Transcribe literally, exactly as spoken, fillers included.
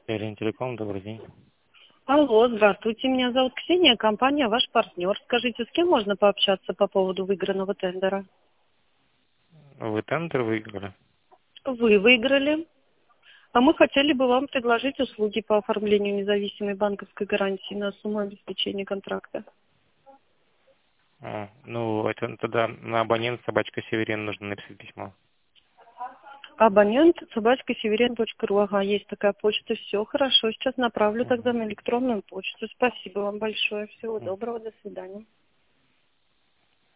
Северин Телеком, добрый день. Алло, здравствуйте, меня зовут Ксения, компания «Ваш партнер». Скажите, с кем можно пообщаться по поводу выигранного тендера? Вы тендер выиграли? Вы выиграли, а мы хотели бы вам предложить услуги по оформлению независимой банковской гарантии на сумму обеспечения контракта. А, ну, это тогда на абонент собачка Северин нужно написать письмо. Абонент собачка северин точка ру. Ага, есть такая почта. Все хорошо. Сейчас направлю тогда Мгм. на электронную почту. Спасибо вам большое. Всего Мгм. доброго. До свидания.